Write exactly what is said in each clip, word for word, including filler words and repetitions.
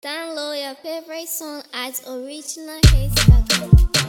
Download your favorite song at original hits dot com.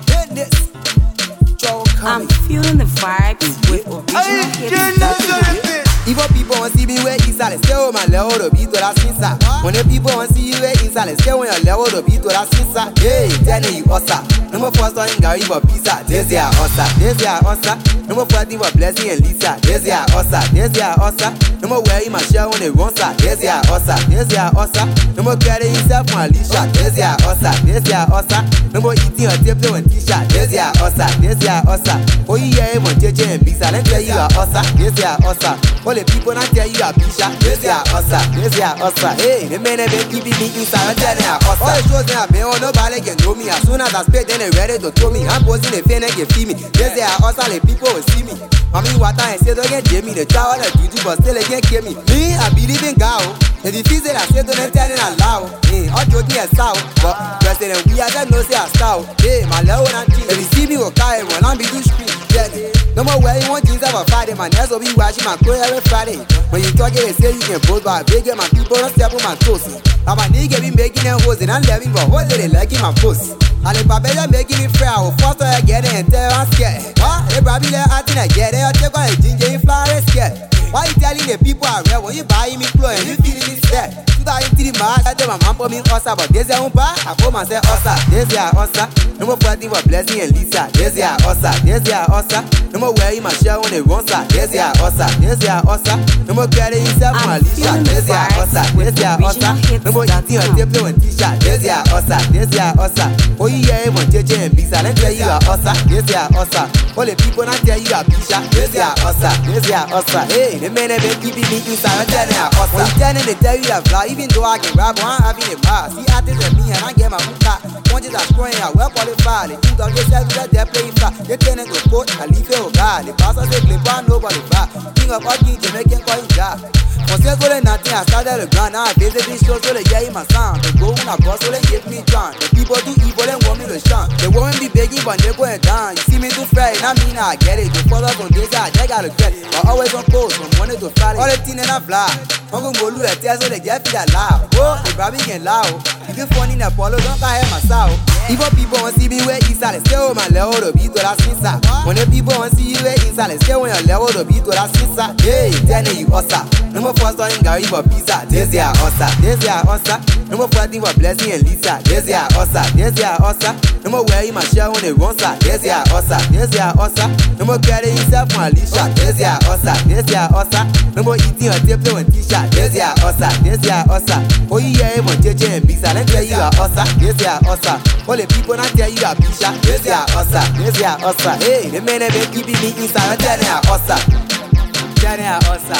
I'm feeling the vibes with original hits dot com. If people want to see me where inside, stay on my level to beat to that sister. When the people want to see you where inside, stay on your level to beat to that sister. Hey, tell me you ossa. Number four star in Gary for pizza. This year ossa, this year ossa. Number fourteen for Blessing and Lisa. This year ossa, this year ossa. Number where you my share on the run sir. This year ossa, this year ossa. Number carry yourself on Alicia. This year ossa, this year ossa. Number eating your table and t-shirt. This year ossa, this year ossa. Oh yeah, even J J and pizza. Let me tell you a ossa, this year ossa. All the people not tell you a pisha. This year ossa, this year ossa. Hey, the men have been keeping me inside. I'm telling you ossa. All the shows that I've been on, nobody can know me. As soon as I speak, then they ready to throw me. I'm posing the fan and can feel me. This year ossa, the people will see me. Mommy water and say don't get Jamie. The child that you do, but still they can't kill me. Me, I believe in God. If you feel that I say don't tell it aloud. Hey, all joking and sound. But president, we are just no say I style. Hey, my love and cheat. If you see me, walk out when I'm be do street. No more where you want things about Friday, man. That's what we watching my crew every Friday. When you talk it, they say you can post, but I beg my people don't step on my toes. Now my nigga be making them hoes and I'm living, but what they liking my post? And if I better making it fair, I will first I get it and tell I'm scared. What? They probably let I think I get it, I'll take on a ginger in flower scared. Why you telling the people I real when you buy me clothes and you feeling it sad? two thousand three March, I tell my mom for me ossa, but this year I'm back, I call myself ossa. This year ossa, number fourteen for Blessing and Lisa. This year ossa, this year ossa. Number where you my share on the run sir. This year ossa, this year ossa. Number carry yourself on Alicia. This year ossa, this year ossa. Number eating your table and t-shirt. This year ossa, this year ossa. Oh yeah, even J J and pizza. Let me tell you a ossa, this year ossa. All the people not tell you a pisha. This year ossa, this year ossa. Hey, the men have been keeping me inside. I'm telling you ossa. When you telling they tell you a fly, even though I can rap, I'm having a bar. See artists and me and I get my hookah. Punches are scoring, I well qualified. They think of themselves that they're playing flat. They turn into sport, I leave it. God, the pastor say play ball, nobody back. King of all kings, Jamaican calling job. For sale for nothing, I started the ground. Now I visit this show, so they hear my sound. They go when I boss, so they get me drunk. The people do evil and want me to shun. They won't be begging, but they're going down. You see me too fried, I mean I get it. They follow us on this side, they got a credit. But always on post, from Monday to Friday. All the things that I fly. I'm gonna go look at tell so they get that loud. Oh, they probably get loud. If you funny in Apollo, don't I have my sound. Even people want to see me where inside, stay on my level to beat to that sister. When the people want to see you where inside, stay on your level to beat to that sister. Hey, tell me you ossa. Number four star in Gary for pizza. This year ossa, this year ossa. Number fourteen for Blessing and Lisa. This year ossa, this year ossa. Number where you my share on the run sir. This year ossa, this year ossa. Number carry yourself on Alicia. This year ossa, this year ossa. Number eating your table and t-shirt. This year ossa, this year ossa. Oh yeah, even J J and pizza. Let me tell you a ossa, this year ossa. All the people not tell you a pisha. This year ossa, this year ossa. Hey, the men have been keeping me inside. I'm telling you a ossa, telling you a ossa.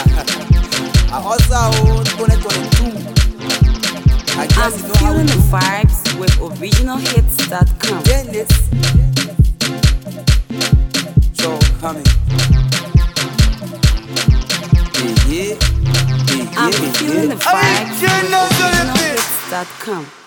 A ossa oh, twenty twenty-two. I I'm guess you know how we feeling the do. vibes with original hits dot com. Then this Joe coming. Yeah, yeah, yeah, I'm yeah, feeling yeah. the vibes with original hits dot com.